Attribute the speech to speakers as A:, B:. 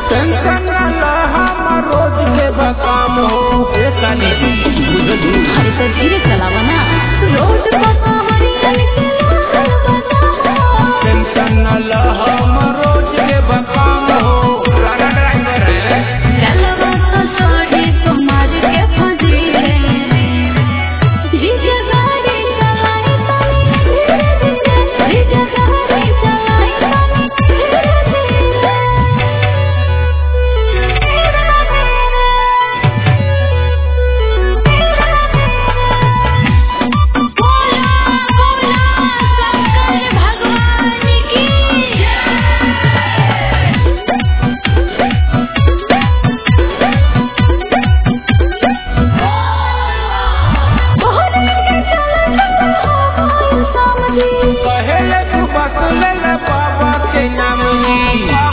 A: tension ना हम रोज के बकाम हो काली
B: अरे तो धीरे चलावा ना रोड
A: टेंशन ना हम रोज के बकाम हो गाना ड्राइवर है
B: चलवा तो छोड़ी तुम्हार के फजी है जीजा गाड़ी चलाई तनी धीरे धीरे जीजा गाड़ी चलाई तनी धीरे
A: कहे तू बस ले बाबा के नाम